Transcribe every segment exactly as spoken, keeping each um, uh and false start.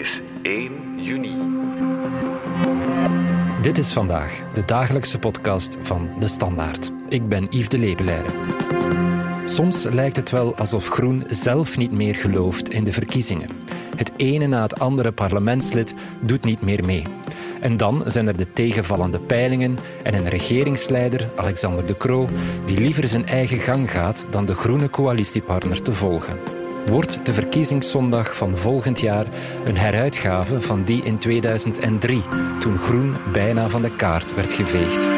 is één juni. Dit is Vandaag, de dagelijkse podcast van De Standaard. Ik ben Yves de Lebelaere. Soms lijkt het wel alsof Groen zelf niet meer gelooft in de verkiezingen. Het ene na het andere parlementslid doet niet meer mee. En dan zijn er de tegenvallende peilingen en een regeringsleider, Alexander De Croo, die liever zijn eigen gang gaat dan de groene coalitiepartner te volgen. Wordt de verkiezingszondag van volgend jaar een heruitgave van die in tweeduizend drie, toen Groen bijna van de kaart werd geveegd?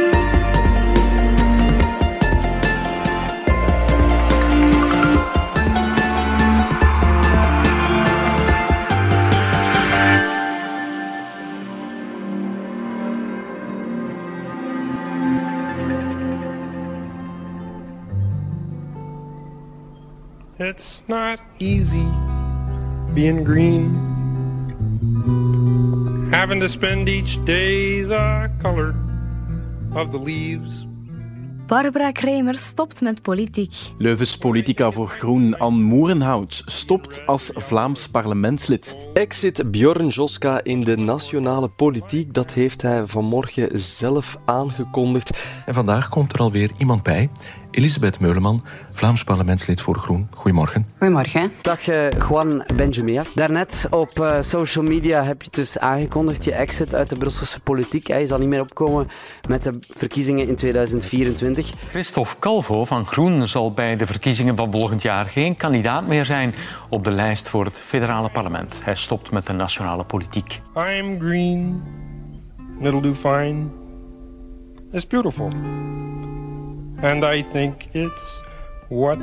It's not easy being green, having to spend each day the color of the leaves. Barbara Kremer stopt met politiek. Leuvens politica voor Groen Anne Moerenhout stopt als Vlaams parlementslid. Exit Björn Joska in de nationale politiek, dat heeft hij vanmorgen zelf aangekondigd. En vandaag komt er alweer iemand bij. Elisabeth Meuleman, Vlaams parlementslid voor Groen. Goedemorgen. Goedemorgen. Dag uh, Juan Benjumea. Daarnet op uh, social media heb je dus aangekondigd je exit uit de Brusselse politiek. Je zal niet meer opkomen met de verkiezingen in tweeduizend vierentwintig. Christophe Calvo van Groen zal bij de verkiezingen van volgend jaar geen kandidaat meer zijn op de lijst voor het federale parlement. Hij stopt met de nationale politiek. I'm green, it'll do fine. It's beautiful. And I think it's what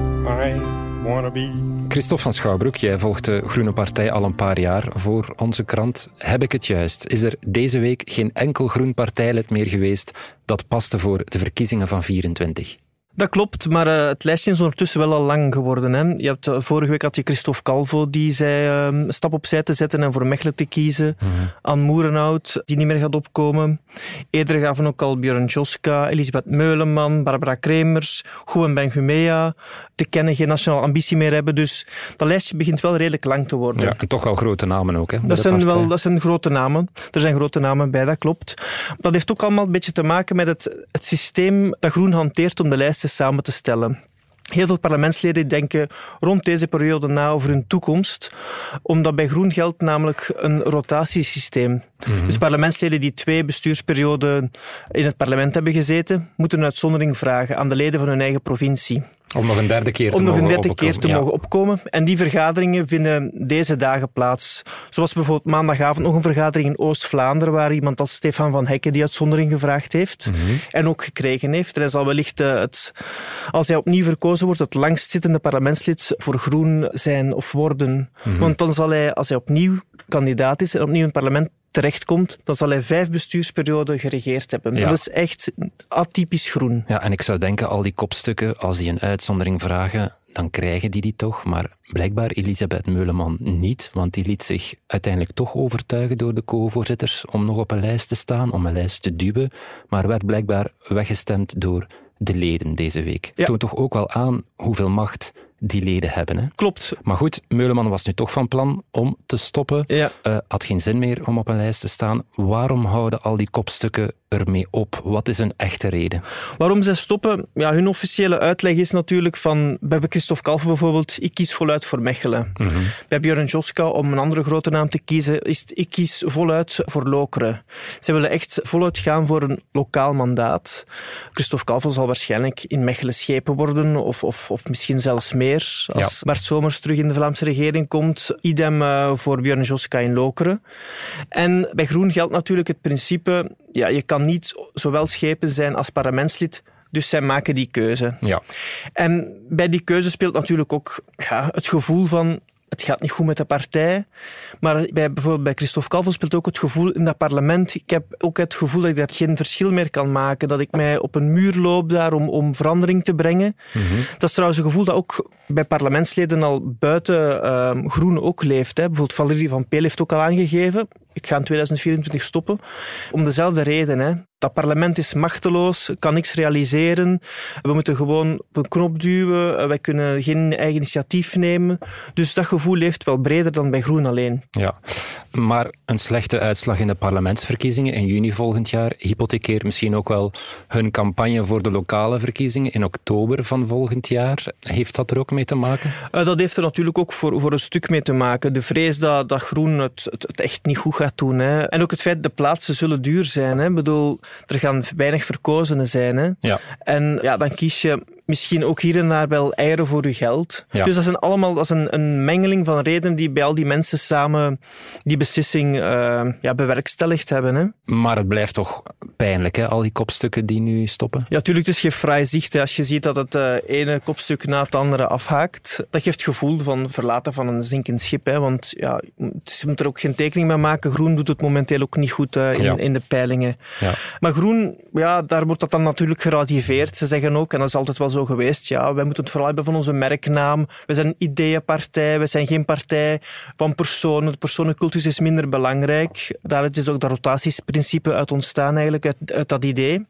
I want to be. Christophe van Schouwbroek, jij volgt de Groene Partij al een paar jaar voor onze krant. Heb ik het juist? Is er deze week geen enkel Groen partijlid meer geweest dat paste voor de verkiezingen van vierentwintig? Dat klopt, maar uh, het lijstje is ondertussen wel al lang geworden. Hè. Je hebt, uh, vorige week had je Christophe Calvo, die zei uh, een stap opzij te zetten en voor Mechelen te kiezen. Mm-hmm. Anne Moerenhout, die niet meer gaat opkomen. Eerder gaven ook al Björn Joska, Elisabeth Meuleman, Barbara Kremers, Juan Benjumea te kennen, geen nationale ambitie meer hebben. Dus dat lijstje begint wel redelijk lang te worden. Ja, en toch wel grote namen ook. Hè, dat, zijn wel, dat zijn grote namen. Er zijn grote namen bij, dat klopt. Dat heeft ook allemaal een beetje te maken met het, het systeem dat Groen hanteert om de lijsten samen te stellen. Heel veel parlementsleden denken rond deze periode na over hun toekomst, omdat bij Groen geldt namelijk een rotatiesysteem. Mm-hmm. Dus parlementsleden die twee bestuursperioden in het parlement hebben gezeten, moeten een uitzondering vragen aan de leden van hun eigen provincie. Om nog een derde keer te, Om nog mogen, een derde keer te ja. mogen opkomen. En die vergaderingen vinden deze dagen plaats. Zoals bijvoorbeeld maandagavond nog een vergadering in Oost-Vlaanderen, waar iemand als Stefan van Hekken die uitzondering gevraagd heeft. Mm-hmm. En ook gekregen heeft. En hij zal wellicht, uh, het, als hij opnieuw verkozen wordt, het langstzittende parlementslid voor Groen zijn of worden. Mm-hmm. Want dan zal hij, als hij opnieuw kandidaat is en opnieuw in het parlement terechtkomt, dan zal hij vijf bestuursperioden geregeerd hebben. Ja. Dat is echt atypisch Groen. Ja, en ik zou denken, al die kopstukken, als die een uitzondering vragen, dan krijgen die die toch. Maar blijkbaar Elisabeth Meuleman niet, want die liet zich uiteindelijk toch overtuigen door de co-voorzitters om nog op een lijst te staan, om een lijst te duwen, maar werd blijkbaar weggestemd door de leden deze week. Ja. Toont toch ook wel aan hoeveel macht die leden hebben. Hè? Klopt. Maar goed, Meuleman was nu toch van plan om te stoppen. Ja. Uh, had geen zin meer om op een lijst te staan. Waarom houden al die kopstukken ermee op? Wat is een echte reden? Waarom zij stoppen? Ja, hun officiële uitleg is natuurlijk van, bij Christophe Calvo bijvoorbeeld, ik kies voluit voor Mechelen. Mm-hmm. Bij Björn Joska, om een andere grote naam te kiezen, is het, ik kies voluit voor Lokeren. Zij willen echt voluit gaan voor een lokaal mandaat. Christophe Calvo zal waarschijnlijk in Mechelen schepen worden, of, of, of misschien zelfs meer. Als ja. Bart Somers terug in de Vlaamse regering komt. Idem uh, voor Björn Joska in Lokeren. En bij Groen geldt natuurlijk het principe, ja, je kan niet zowel schepen zijn als parlementslid, dus zij maken die keuze. Ja. En bij die keuze speelt natuurlijk ook ja, het gevoel van, het gaat niet goed met de partij. Maar bij, bijvoorbeeld bij Christophe Calvo speelt ook het gevoel in dat parlement. Ik heb ook het gevoel dat ik daar geen verschil meer kan maken. Dat ik mij op een muur loop daar om, om verandering te brengen. Mm-hmm. Dat is trouwens een gevoel dat ook bij parlementsleden al buiten uh, Groen ook leeft. Hè. Bijvoorbeeld Valérie Van Peel heeft ook al aangegeven. ik ga in tweeduizend vierentwintig stoppen. Om dezelfde reden. Hè. Dat parlement is machteloos, kan niks realiseren. We moeten gewoon op een knop duwen. Wij kunnen geen eigen initiatief nemen. Dus dat gevoel leeft wel breder dan bij Groen alleen. Ja, maar een slechte uitslag in de parlementsverkiezingen in juni volgend jaar hypothekeert misschien ook wel hun campagne voor de lokale verkiezingen in oktober van volgend jaar. Heeft dat er ook mee te maken? Uh, dat heeft er natuurlijk ook voor, voor een stuk mee te maken. De vrees dat, dat Groen het, het, het echt niet goed gaat doen. Hè. En ook het feit dat de plaatsen zullen duur zijn. Hè. Ik bedoel, er gaan weinig verkozenen zijn. Hè. Ja. En ja, dan kies je misschien ook hier en daar wel eieren voor je geld. Ja. Dus dat, zijn allemaal, dat is een, een mengeling van redenen die bij al die mensen samen die beslissing uh, ja, bewerkstelligd hebben. Hè. Maar het blijft toch pijnlijk, hè? Al die kopstukken die nu stoppen? Ja, natuurlijk, het is geen fraai zicht. Hè. Als je ziet dat het uh, ene kopstuk na het andere afhaakt, dat geeft het gevoel van verlaten van een zinkend schip. Hè. Want ja, je moet er ook geen tekening mee maken. Groen doet het momenteel ook niet goed uh, in, ja. in de peilingen. Ja. Maar Groen, ja, daar wordt dat dan natuurlijk gerativeerd. Ze zeggen ook, en dat is altijd wel zo geweest, ja, wij moeten het vooral hebben van onze merknaam. We zijn een ideeënpartij, we zijn geen partij van personen. De personencultus is minder belangrijk. Daaruit is ook dat rotatiesprincipe uit ontstaan eigenlijk, uit, uit dat idee.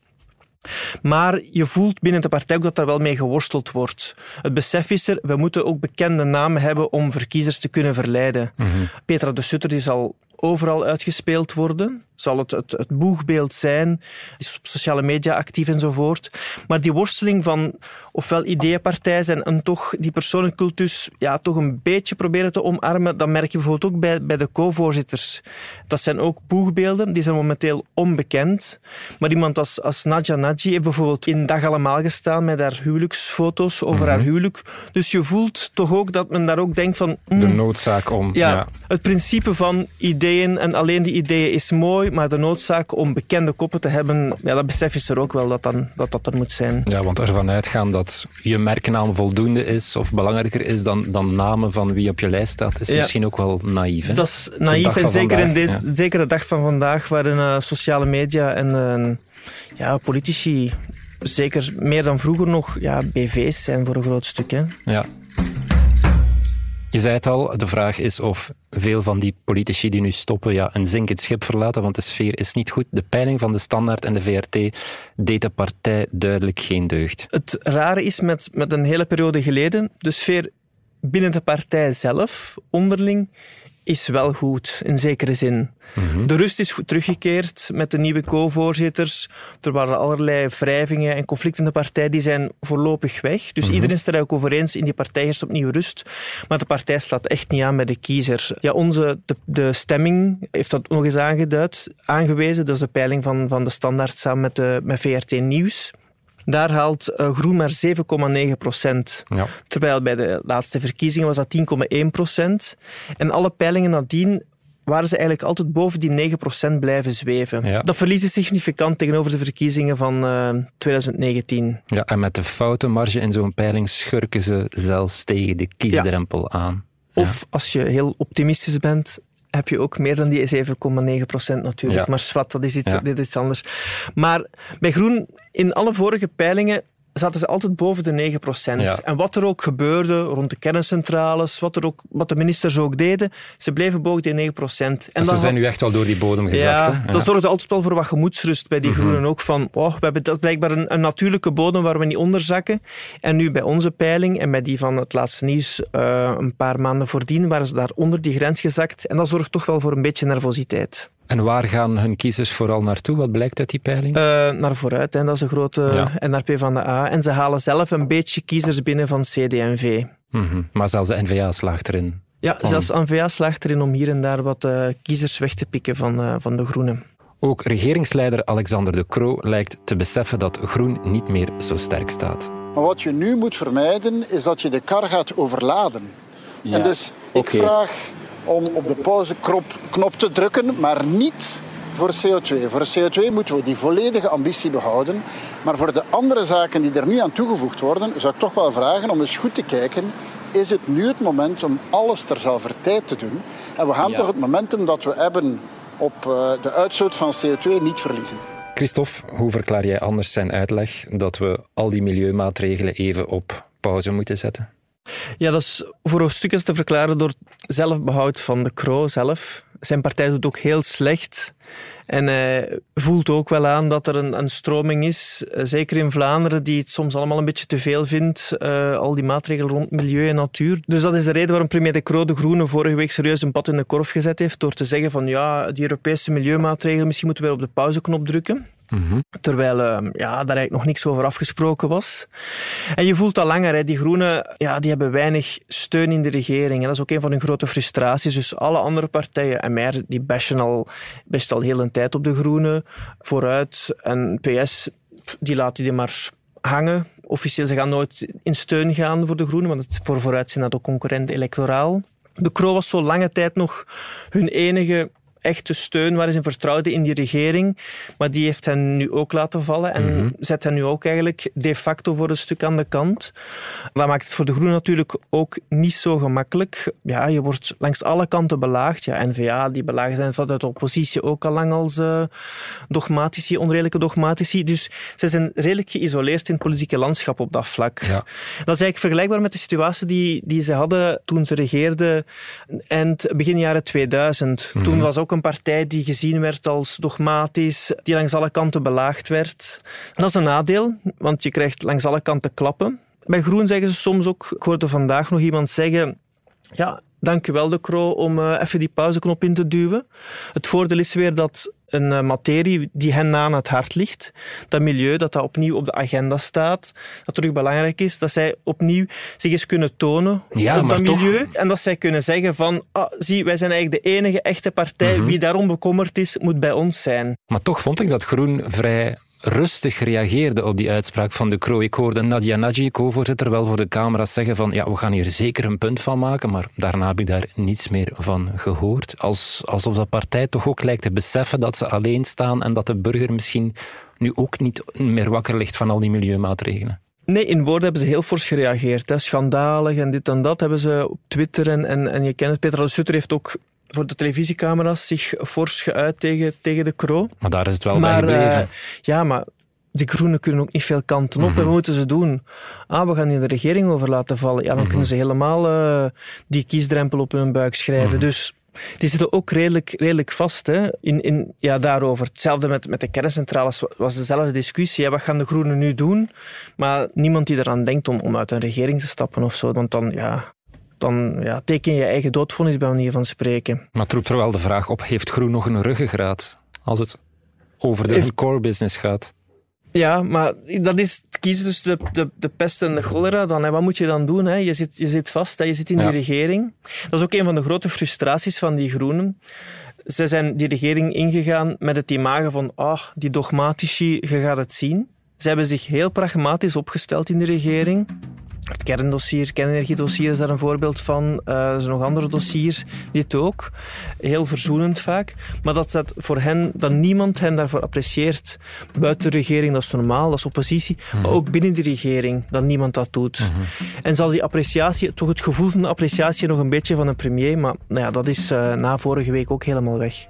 Maar je voelt binnen de partij ook dat daar wel mee geworsteld wordt. Het besef is er, we moeten ook bekende namen hebben om verkiezers te kunnen verleiden. Mm-hmm. Petra de Sutter die zal overal uitgespeeld worden. Zal het, het, het boegbeeld zijn, is op sociale media actief enzovoort. Maar die worsteling van ofwel ideeënpartij zijn en toch die personencultus ja, toch een beetje proberen te omarmen, dat merk je bijvoorbeeld ook bij, bij de co-voorzitters. Dat zijn ook boegbeelden, die zijn momenteel onbekend. Maar iemand als, als Nadia Nagy heeft bijvoorbeeld in Dag Allemaal gestaan met haar huwelijksfoto's over mm-hmm. haar huwelijk. Dus je voelt toch ook dat men daar ook denkt van... Mm, de noodzaak om... Ja, ja, het principe van ideeën en alleen die ideeën is mooi, maar de noodzaak om bekende koppen te hebben, ja, dat besef is er ook wel dat, dan, dat dat er moet zijn. Ja, want ervan uitgaan dat je merknaam voldoende is of belangrijker is dan, dan namen van wie op je lijst staat, is ja. misschien ook wel naïef. Hè? Dat is naïef en zeker vandaag, in deze, ja. zeker de dag van vandaag, waarin uh, sociale media en uh, ja, politici zeker meer dan vroeger nog ja, B V's zijn voor een groot stuk. Hè. Ja. Je zei het al, de vraag is of veel van die politici die nu stoppen ja, een zinkend schip verlaten, want de sfeer is niet goed. De peiling van de Standaard en de V R T deed de partij duidelijk geen deugd. Het rare is, met, met een hele periode geleden, de sfeer binnen de partij zelf, onderling, is wel goed, in zekere zin. Mm-hmm. De rust is goed teruggekeerd met de nieuwe co-voorzitters. Er waren allerlei wrijvingen en conflicten in de partij, die zijn voorlopig weg. Dus mm-hmm. iedereen is er ook over eens, in die partij heerst opnieuw rust. Maar de partij slaat echt niet aan bij de kiezer. Ja, onze, de, de stemming heeft dat nog eens aangeduid, aangewezen. Dat is de peiling van, van de Standaard samen met, de, met V R T Nieuws. Daar haalt uh, Groen maar zeven komma negen procent. Ja. Terwijl bij de laatste verkiezingen was dat tien komma één procent. En alle peilingen nadien waren ze eigenlijk altijd boven die negen procent blijven zweven. Ja. Dat verlies is significant tegenover de verkiezingen van uh, twintig negentien. Ja, en met de foute marge in zo'n peiling schurken ze zelfs tegen de kiesdrempel ja. aan. Ja. Of als je heel optimistisch bent, heb je ook meer dan die zeven komma negen procent natuurlijk. Ja. Maar zwart, dat is iets, ja. dit is iets anders. Maar bij Groen, in alle vorige peilingen zaten ze altijd boven de negen procent. Ja. En wat er ook gebeurde rond de kerncentrales, wat, er ook, wat de ministers ook deden, ze bleven boven die negen procent. En dus ze zijn nu echt wel door die bodem gezakt. Ja, hè? Ja. Dat zorgde altijd wel voor wat gemoedsrust bij die mm-hmm. Groenen ook. Van, oh, we hebben dat blijkbaar een, een natuurlijke bodem waar we niet onder zakken. En nu bij onze peiling en bij die van het laatste nieuws uh, een paar maanden voordien waren ze daar onder die grens gezakt. En dat zorgt toch wel voor een beetje nervositeit. En waar gaan hun kiezers vooral naartoe? Wat blijkt uit die peiling? Uh, naar vooruit, hè. Dat is een grote ja. N R P van de A. En ze halen zelf een beetje kiezers binnen van C D en V. Mm-hmm. Maar zelfs de N V A slaagt erin. Ja, om... zelfs de N V A slaagt erin om hier en daar wat uh, kiezers weg te pikken van, uh, van de Groenen. Ook regeringsleider Alexander De Croo lijkt te beseffen dat Groen niet meer zo sterk staat. Maar wat je nu moet vermijden, is dat je de kar gaat overladen. Ja. En dus ik okay. vraag om op de pauzeknop te drukken, maar niet voor C O twee. Voor C O twee moeten we die volledige ambitie behouden. Maar voor de andere zaken die er nu aan toegevoegd worden, zou ik toch wel vragen om eens goed te kijken, is het nu het moment om alles terzelfde tijd te doen? En we gaan ja. toch het momentum dat we hebben op de uitstoot van C O twee niet verliezen. Christophe, hoe verklaar jij anders zijn uitleg dat we al die milieumaatregelen even op pauze moeten zetten? Ja, dat is voor een stuk te verklaren door zelfbehoud van De Croo zelf. zijn partij doet ook heel slecht. En hij voelt ook wel aan dat er een, een stroming is, zeker in Vlaanderen, die het soms allemaal een beetje te veel vindt, uh, al die maatregelen rond milieu en natuur. Dus dat is de reden waarom premier De Croo de Groenen vorige week serieus een pad in de korf gezet heeft, door te zeggen van ja, die Europese milieumaatregelen, misschien moeten we op de pauzeknop drukken. Mm-hmm. Terwijl uh, ja, daar eigenlijk nog niks over afgesproken was. En je voelt al langer, hè, die Groenen ja, die hebben weinig steun in de regering. En dat is ook een van hun grote frustraties. Dus alle andere partijen, M R, die bashen al best al heel een tijd op de Groenen vooruit. En P S, die laten die maar hangen. Officieel, ze gaan nooit in steun gaan voor de Groenen, want het voor vooruit zijn dat ook concurrent electoraal. De Croo was zo lange tijd nog hun enige echte steun waar ze in vertrouwden in die regering. Maar die heeft hen nu ook laten vallen en mm-hmm. zet hen nu ook eigenlijk de facto voor een stuk aan de kant. Dat maakt het voor de Groenen natuurlijk ook niet zo gemakkelijk. Ja, je wordt langs alle kanten belaagd. Ja, N V A, die belaagd zijn vanuit de oppositie ook al lang als uh, dogmatici, onredelijke dogmatici. Dus ze zijn redelijk geïsoleerd in het politieke landschap op dat vlak. Ja. Dat is eigenlijk vergelijkbaar met de situatie die, die ze hadden toen ze regeerden eind, begin jaren tweeduizend. Mm-hmm. Toen was ook een partij die gezien werd als dogmatisch, die langs alle kanten belaagd werd. Dat is een nadeel, want je krijgt langs alle kanten klappen. Bij Groen zeggen ze soms ook, ik hoorde vandaag nog iemand zeggen, ja, dank u wel De Croo om uh, even die pauzeknop in te duwen. Het voordeel is weer dat een uh, materie die hen na aan het hart ligt, dat milieu, dat dat opnieuw op de agenda staat, dat terug belangrijk is, dat zij opnieuw zich eens kunnen tonen ja, op dat milieu. Toch... En dat zij kunnen zeggen van, ah, zie, wij zijn eigenlijk de enige echte partij, mm-hmm. wie daarom bekommerd is, moet bij ons zijn. Maar toch vond ik dat Groen vrij rustig reageerde op die uitspraak van De Croo. Ik hoorde Nadia Nagy, co-voorzitter, wel voor de camera's zeggen van ja, we gaan hier zeker een punt van maken, maar daarna heb ik daar niets meer van gehoord. Als, alsof de partij toch ook lijkt te beseffen dat ze alleen staan en dat de burger misschien nu ook niet meer wakker ligt van al die milieumaatregelen. Nee, in woorden hebben ze heel fors gereageerd. Hè. Schandalig en dit en dat hebben ze op Twitter en, en, en je kent het. Peter de Sutter heeft ook voor de televisiecamera's zich fors geuit tegen, tegen De Croo. Maar daar is het wel maar, bij gebleven. Uh, ja, maar de Groenen kunnen ook niet veel kanten op. Mm-hmm. En wat moeten ze doen? Ah, we gaan die de regering over laten vallen. Ja, dan mm-hmm. kunnen ze helemaal uh, die kiesdrempel op hun buik schrijven. Mm-hmm. Dus die zitten ook redelijk, redelijk vast hè, in, in, ja, daarover. Hetzelfde met, met de kerncentrales was dezelfde discussie. Hè. Wat gaan de Groenen nu doen? Maar niemand die eraan denkt om, om uit een regering te stappen of zo. Want dan, ja... dan ja, teken je eigen doodvonnis bij manier van spreken. Maar het roept er wel de vraag op, heeft Groen nog een ruggengraat als het over de heeft... core business gaat? Ja, maar dat is kiezen tussen de, de, de pest en de cholera. Dan, hè. Wat moet je dan doen? Hè? Je, zit, je zit vast, hè? Je zit in ja. die regering. Dat is ook een van de grote frustraties van die Groenen. Ze zijn die regering ingegaan met het imago van ah, die dogmatici, je gaat het zien. Ze hebben zich heel pragmatisch opgesteld in de regering. Het kerndossier, kernenergiedossier is daar een voorbeeld van. Uh, er zijn nog andere dossiers, dit ook. Heel verzoenend vaak. Maar dat dat voor hen, dat niemand hen daarvoor apprecieert. Buiten de regering, dat is normaal, dat is oppositie. Mm-hmm. Maar ook binnen de regering, dat niemand dat doet. Mm-hmm. En zal die appreciatie, toch het gevoel van de appreciatie nog een beetje van een premier, maar nou ja, dat is uh, na vorige week ook helemaal weg.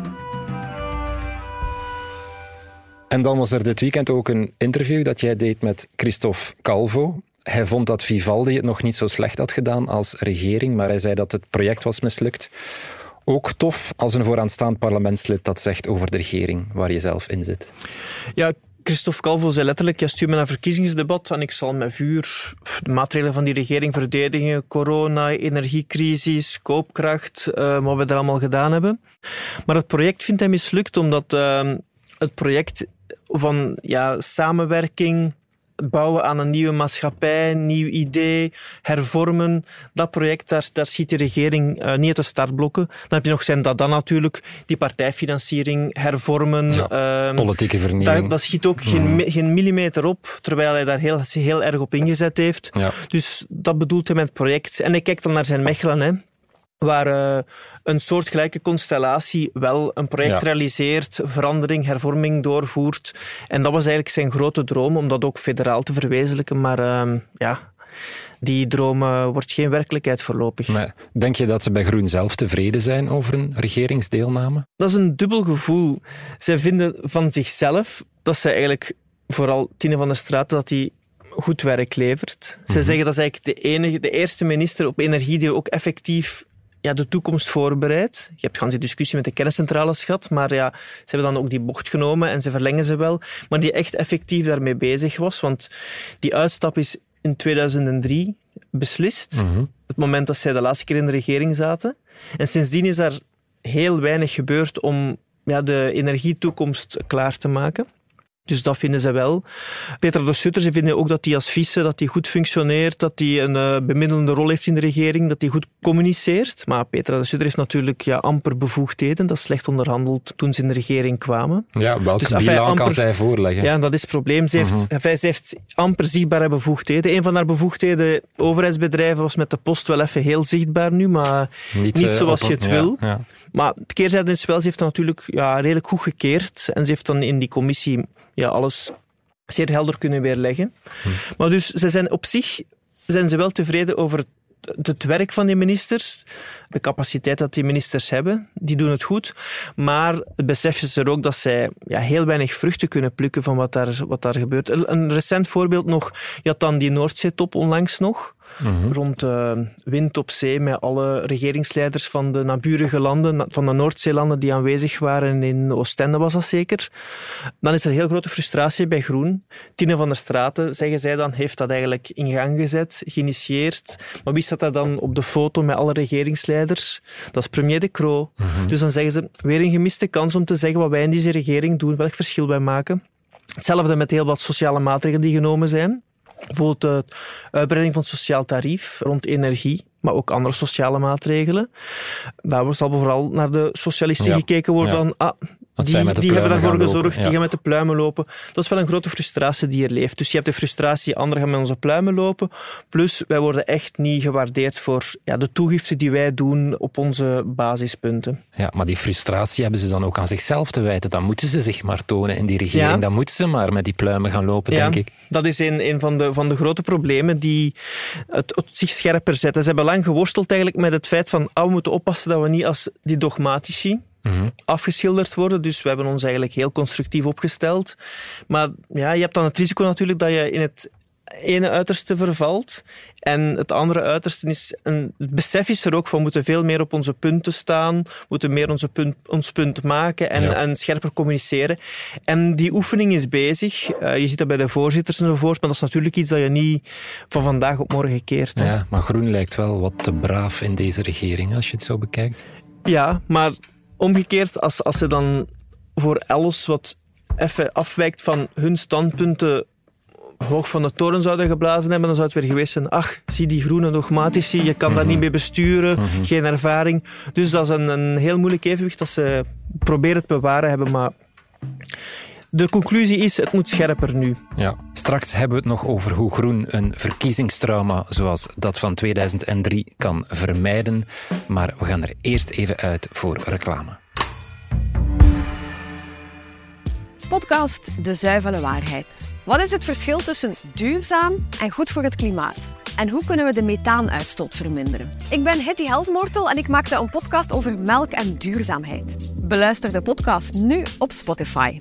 En dan was er dit weekend ook een interview dat jij deed met Christophe Calvo. Hij vond dat Vivaldi het nog niet zo slecht had gedaan als regering, maar hij zei dat het project was mislukt. Ook tof als een vooraanstaand parlementslid dat zegt over de regering waar je zelf in zit. Ja, Christophe Calvo zei letterlijk, ja, stuur me naar een verkiezingsdebat en ik zal met vuur de maatregelen van die regering verdedigen. Corona, energiecrisis, koopkracht, uh, wat we er allemaal gedaan hebben. Maar het project vindt hij mislukt omdat uh, het project van ja, samenwerking, bouwen aan een nieuwe maatschappij, nieuw idee, hervormen. Dat project, daar, daar schiet de regering uh, niet uit de startblokken. Dan heb je nog zijn dat dan natuurlijk, die partijfinanciering, hervormen. Ja, uh, politieke vernieuwing. Dat, dat schiet ook geen, mm. geen millimeter op, terwijl hij daar heel, heel erg op ingezet heeft. Ja. Dus dat bedoelt hij met het project. En hij kijkt dan naar zijn Mechelen, hè, waar uh, een soortgelijke constellatie wel een project ja. realiseert, verandering, hervorming doorvoert. En dat was eigenlijk zijn grote droom, om dat ook federaal te verwezenlijken. Maar uh, ja, die droom uh, wordt geen werkelijkheid voorlopig. Maar denk je dat ze bij Groen zelf tevreden zijn over een regeringsdeelname? Dat is een dubbel gevoel. Zij vinden van zichzelf dat zij eigenlijk, vooral Tine van der Straten, dat die goed werk levert. Mm-hmm. Zij zeggen dat is eigenlijk de enige, de eerste minister op energie die ook effectief ja, de toekomst voorbereid. Je hebt gans die discussie met de kerncentrales gehad, maar ja, ze hebben dan ook die bocht genomen en ze verlengen ze wel. Maar die echt effectief daarmee bezig was, want die uitstap is in tweeduizend drie beslist. Mm-hmm. Het moment dat zij de laatste keer in de regering zaten. En sindsdien is er heel weinig gebeurd om ja, de energietoekomst klaar te maken. Dus dat vinden ze wel. Petra de Sutter, ze vinden ook dat hij als vice dat hij goed functioneert, dat hij een uh, bemiddelende rol heeft in de regering, dat hij goed communiceert. Maar Petra de Sutter heeft natuurlijk ja, amper bevoegdheden. Dat is slecht onderhandeld toen ze in de regering kwamen. Ja, welke dus, bilan amper, kan zij voorleggen? Ja, dat is het probleem. Ze heeft, uh-huh. Zij heeft amper zichtbare bevoegdheden. Een van haar bevoegdheden, overheidsbedrijven, was met de post wel even heel zichtbaar nu, maar niet, niet zoals uh, je het ja, wil. Ja. Maar het keerzijde is wel, ze heeft dat natuurlijk ja, redelijk goed gekeerd. En ze heeft dan in die commissie ja, alles zeer helder kunnen weerleggen. Hm. Maar dus, ze zijn op zich zijn ze wel tevreden over het, het werk van die ministers. De capaciteit dat die ministers hebben, die doen het goed. Maar het besef is er ook dat zij ja, heel weinig vruchten kunnen plukken van wat daar, wat daar gebeurt. Een recent voorbeeld nog, je had dan die Noordzeetop onlangs nog. Mm-hmm. Rond uh, wind op zee met alle regeringsleiders van de naburige landen, van de Noordzeelanden die aanwezig waren. In Oostende was dat zeker. Dan is er heel grote frustratie bij Groen. Tine van der Straten, zeggen zij dan, heeft dat eigenlijk in gang gezet, geïnitieerd. Maar wie staat daar dan op de foto met alle regeringsleiders? Dat is premier De Croo. Mm-hmm. Dus dan zeggen ze, weer een gemiste kans om te zeggen wat wij in deze regering doen, welk verschil wij maken. Hetzelfde met heel wat sociale maatregelen die genomen zijn. Bijvoorbeeld de uitbreiding van het sociaal tarief rond energie, maar ook andere sociale maatregelen. Daar zal vooral naar de socialisten ja. gekeken worden ja. van ah, die, die hebben daarvoor gezorgd, ja. die gaan met de pluimen lopen. Dat is wel een grote frustratie die er leeft. Dus je hebt de frustratie, anderen gaan met onze pluimen lopen. Plus, wij worden echt niet gewaardeerd voor ja, de toegifte die wij doen op onze basispunten. Ja, maar die frustratie hebben ze dan ook aan zichzelf te wijten. Dan moeten ze zich maar tonen in die regering. Ja. Dan moeten ze maar met die pluimen gaan lopen, ja, denk ik. Dat is een, een van, de, van de grote problemen die het, het zich scherper zetten. Ze hebben lang geworsteld eigenlijk met het feit van ah, we moeten oppassen dat we niet als die dogmatici Mm-hmm. afgeschilderd worden. Dus we hebben ons eigenlijk heel constructief opgesteld. Maar ja, je hebt dan het risico natuurlijk dat je in het ene uiterste vervalt. En het andere uiterste is... Een, het besef is er ook van, we moeten veel meer op onze punten staan, we moeten meer onze punt, ons punt maken en, ja. en scherper communiceren. En die oefening is bezig. Uh, je ziet dat bij de voorzitters enzovoort, maar dat is natuurlijk iets dat je niet van vandaag op morgen keert. Hè. Ja, maar Groen lijkt wel wat te braaf in deze regering, als je het zo bekijkt. Ja, maar omgekeerd, als, als ze dan voor alles wat even afwijkt van hun standpunten hoog van de toren zouden geblazen hebben, dan zou het weer geweest zijn, ach, zie die groene dogmatici, je kan mm-hmm. daar niet mee besturen, mm-hmm. geen ervaring. Dus dat is een, een heel moeilijk evenwicht dat ze proberen te bewaren hebben, maar de conclusie is, het moet scherper nu. Ja. Straks hebben we het nog over hoe Groen een verkiezingstrauma zoals dat van tweeduizend drie kan vermijden. Maar we gaan er eerst even uit voor reclame. Podcast De Zuivele Waarheid. Wat is het verschil tussen duurzaam en goed voor het klimaat? En hoe kunnen we de methaanuitstoot verminderen? Ik ben Hetty Helsmoortel en ik maakte een podcast over melk en duurzaamheid. Beluister de podcast nu op Spotify.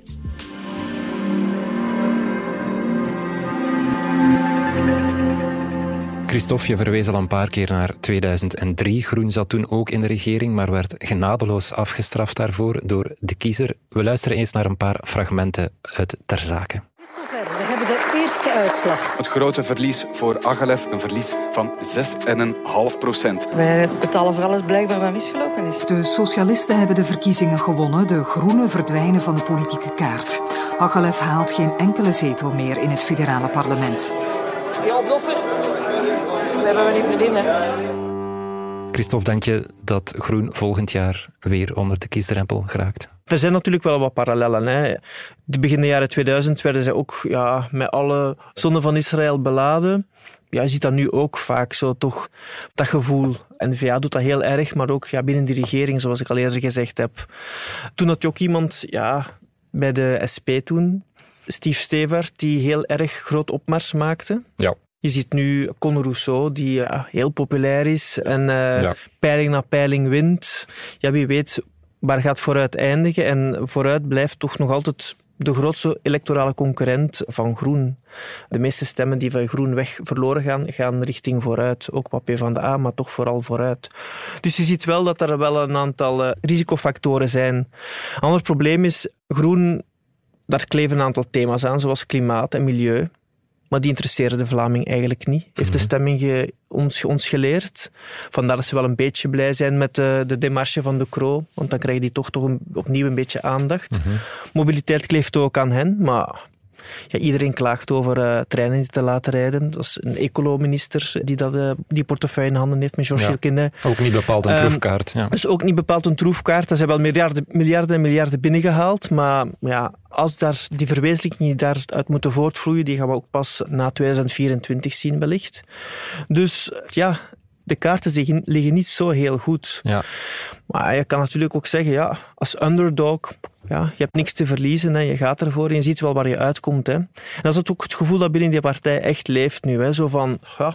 Christophe, je verwees al een paar keer naar tweeduizend drie. Groen zat toen ook in de regering, maar werd genadeloos afgestraft daarvoor door de kiezer. We luisteren eens naar een paar fragmenten uit Ter Zake. We hebben de eerste uitslag. Het grote verlies voor Agalef, een verlies van zes komma vijf procent. Wij betalen voor alles blijkbaar wat misgelopen is. De socialisten hebben de verkiezingen gewonnen. De groenen verdwijnen van de politieke kaart. Agalef haalt geen enkele zetel meer in het federale parlement. Die opbloffer, dat hebben we niet verdiend. Christophe, denk je dat Groen volgend jaar weer onder de kiesdrempel geraakt? Er zijn natuurlijk wel wat parallellen. Hè. De begin de jaren tweeduizend werden zij ook ja, met alle zonden van Israël beladen. Ja, je ziet dat nu ook vaak zo, toch dat gevoel. N V A doet dat heel erg, maar ook ja, binnen die regering, zoals ik al eerder gezegd heb. Toen had je ook iemand ja, bij de S P toen, Steve Stevaert, die heel erg groot opmars maakte. Ja. Je ziet nu Conor Rousseau, die ja, heel populair is en uh, ja. peiling na peiling wint. Ja, wie weet waar gaat vooruit eindigen. En vooruit blijft toch nog altijd de grootste electorale concurrent van Groen. De meeste stemmen die van Groen weg verloren gaan, gaan richting vooruit. Ook wat PvdA, maar toch vooral vooruit. Dus je ziet wel dat er wel een aantal uh, risicofactoren zijn. Een ander probleem is, Groen, daar kleven een aantal thema's aan, zoals klimaat en milieu. Maar die interesseren de Vlaming eigenlijk niet. Heeft de stemming ge, ons, ons geleerd. Vandaar dat ze wel een beetje blij zijn met de, de démarche van De Croo. Want dan krijgen die toch, toch een, opnieuw een beetje aandacht. Mm-hmm. Mobiliteit kleeft ook aan hen, maar... Ja, iedereen klaagt over uh, treinen die te laten rijden. Dat is een ecolo-minister die dat, uh, die portefeuille in handen heeft met Georges ja, Hilkene. Ook niet bepaald een troefkaart. Ja. Um, is ook niet bepaald een troefkaart. Er zijn wel miljarden, miljarden en miljarden binnengehaald. Maar ja, als daar die verwezenlijkingen daaruit moeten voortvloeien, die gaan we ook pas na tweeduizend vierentwintig zien wellicht. Dus ja... De kaarten liggen niet zo heel goed. Ja. Maar je kan natuurlijk ook zeggen, ja, als underdog, ja, je hebt niks te verliezen, hè, je gaat ervoor en je ziet wel waar je uitkomt. Hè. En dat is ook het gevoel dat binnen die partij echt leeft nu. Hè. Zo van, ja,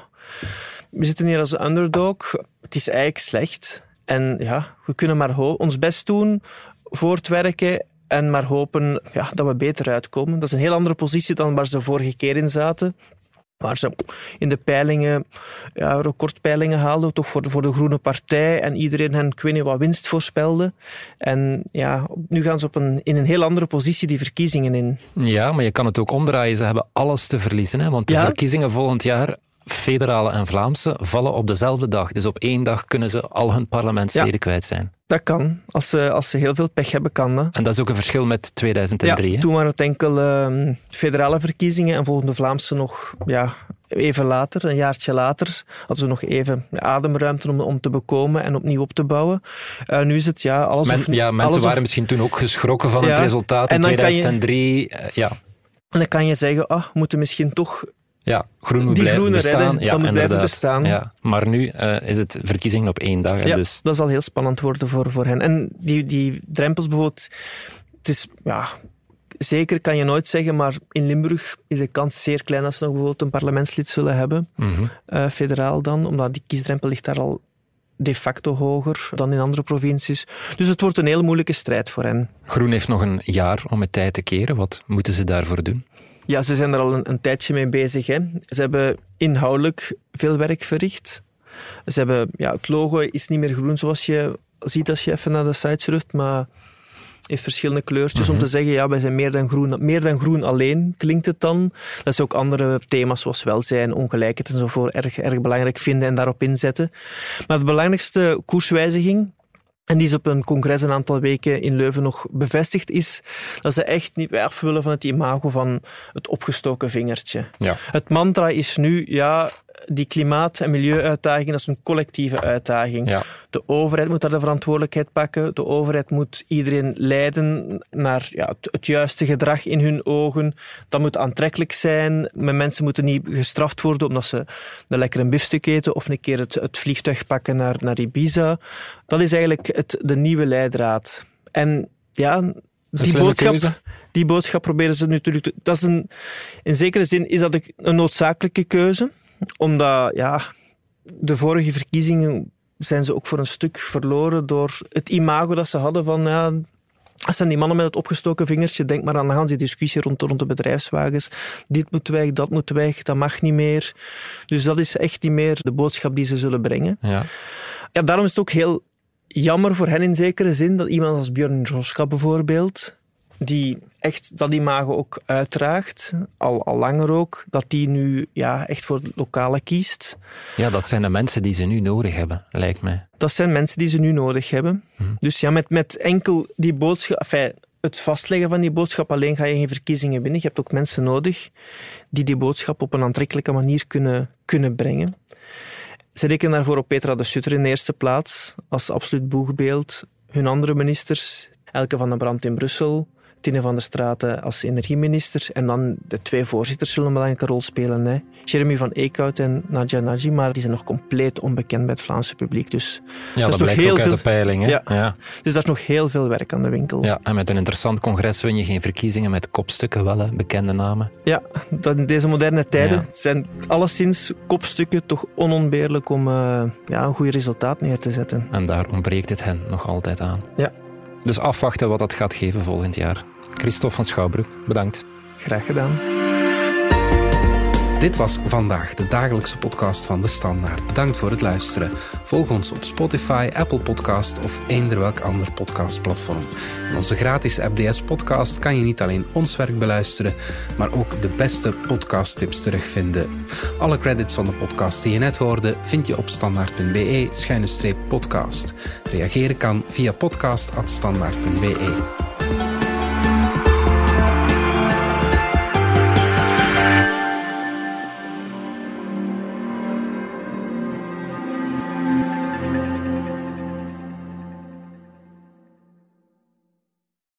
we zitten hier als underdog, het is eigenlijk slecht. En ja, we kunnen maar ho- ons best doen, voortwerken en maar hopen ja, dat we beter uitkomen. Dat is een heel andere positie dan waar ze vorige keer in zaten. Waar ze in de peilingen, ja, recordpeilingen haalden, toch voor de, voor de Groene Partij. En iedereen hen, ik weet niet, wat winst voorspelde. En ja, nu gaan ze op een, in een heel andere positie die verkiezingen in. Ja, maar je kan het ook omdraaien. Ze hebben alles te verliezen. Hè? Want de ja? verkiezingen volgend jaar, federale en Vlaamse, vallen op dezelfde dag. Dus op één dag kunnen ze al hun parlementsleden ja, kwijt zijn. Dat kan. Als ze, als ze heel veel pech hebben, kan dat. En dat is ook een verschil met tweeduizend drie. Ja, hè? Toen waren het enkel uh, federale verkiezingen en volgende Vlaamse nog ja, even later, een jaartje later, hadden ze nog even ademruimte om, om te bekomen en opnieuw op te bouwen. Uh, nu is het ja, alles Men, of... Ja, mensen alles waren of, misschien toen ook geschrokken van ja, het resultaat in tweeduizend drie. Je, uh, ja. En dan kan je zeggen, ah, we moeten misschien toch... Ja, Groen moet die blijven bestaan. Redden, ja, dat moet blijven bestaan. Ja. Maar nu uh, is het verkiezingen op één dag. Ja, dus. dat zal heel spannend worden voor, voor hen. En die, die drempels bijvoorbeeld... Het is, ja, zeker kan je nooit zeggen, maar in Limburg is de kans zeer klein dat ze nog bijvoorbeeld een parlementslid zullen hebben. Mm-hmm. Uh, federaal dan, omdat die kiesdrempel ligt daar al de facto hoger dan in andere provincies. Dus het wordt een heel moeilijke strijd voor hen. Groen heeft nog een jaar om het tijd te keren. Wat moeten ze daarvoor doen? Ja, ze zijn er al een, een tijdje mee bezig. Hè. Ze hebben inhoudelijk veel werk verricht. Ze hebben, ja, het logo is niet meer groen zoals je ziet als je even naar de site surft, maar heeft verschillende kleurtjes mm-hmm. om te zeggen, ja, wij zijn meer dan groen. Meer dan groen alleen, klinkt het dan. Dat is ook andere thema's zoals welzijn, ongelijkheid enzovoort erg, erg belangrijk vinden en daarop inzetten. Maar de belangrijkste koerswijziging, en die is op een congres een aantal weken in Leuven nog bevestigd, is dat ze echt niet af willen van het imago van het opgestoken vingertje. Ja. Het mantra is nu, ja, die klimaat- en milieuuitdaging, dat is een collectieve uitdaging. Ja. De overheid moet daar de verantwoordelijkheid pakken. De overheid moet iedereen leiden naar ja, het, het juiste gedrag in hun ogen. Dat moet aantrekkelijk zijn. Mensen moeten niet gestraft worden omdat ze een lekkere biefstuk eten of een keer het, het vliegtuig pakken naar, naar Ibiza. Dat is eigenlijk het, de nieuwe leidraad. En ja, die boodschap, die boodschap proberen ze natuurlijk te... Dat is een, in zekere zin is dat een noodzakelijke keuze, omdat ja, de vorige verkiezingen zijn ze ook voor een stuk verloren door het imago dat ze hadden van... Ja, dat zijn die mannen met het opgestoken vingertje. Denk maar aan de hele discussie rond, rond de bedrijfswagens. Dit moet weg, dat moet weg, dat mag niet meer. Dus dat is echt niet meer de boodschap die ze zullen brengen. Ja. Ja, daarom is het ook heel jammer voor hen in zekere zin dat iemand als Björn Joska bijvoorbeeld, die echt dat imago ook uitdraagt, al, al langer ook, dat die nu ja, echt voor het lokale kiest. Ja, dat zijn de mensen die ze nu nodig hebben, lijkt mij. Dat zijn mensen die ze nu nodig hebben. Hm. Dus ja, met, met enkel die boodschap, enfin, het vastleggen van die boodschap alleen ga je geen verkiezingen winnen. Je hebt ook mensen nodig die die boodschap op een aantrekkelijke manier kunnen, kunnen brengen. Ze rekenen daarvoor op Petra de Sutter in de eerste plaats, als absoluut boegbeeld. Hun andere ministers, Elke van den Brandt in Brussel, Tine van der Straten als energieminister. En dan de twee voorzitters zullen een belangrijke rol spelen. Hè. Jeremy van Eekhout en Nadia Nagy, maar die zijn nog compleet onbekend bij het Vlaamse publiek. Dus ja, dat, dat blijkt ook uit veel... de peiling. Hè? Ja. Ja. Dus daar is nog heel veel werk aan de winkel. Ja, en met een interessant congres win je geen verkiezingen met kopstukken wel, hè? Bekende namen. Ja, in deze moderne tijden ja. zijn alleszins kopstukken toch onontbeerlijk om uh, ja, een goed resultaat neer te zetten. En daar ontbreekt het hen nog altijd aan. Ja. Dus afwachten wat dat gaat geven volgend jaar. Christophe van Schouwbroek, bedankt. Graag gedaan. Dit was Vandaag, de dagelijkse podcast van De Standaard. Bedankt voor het luisteren. Volg ons op Spotify, Apple Podcast of eender welk ander podcastplatform. In onze gratis app D S Podcast kan je niet alleen ons werk beluisteren, maar ook de beste podcasttips terugvinden. Alle credits van de podcast die je net hoorde vind je op standaard.be schuine streep podcast. Reageren kan via podcast apenstaartje standaard punt be.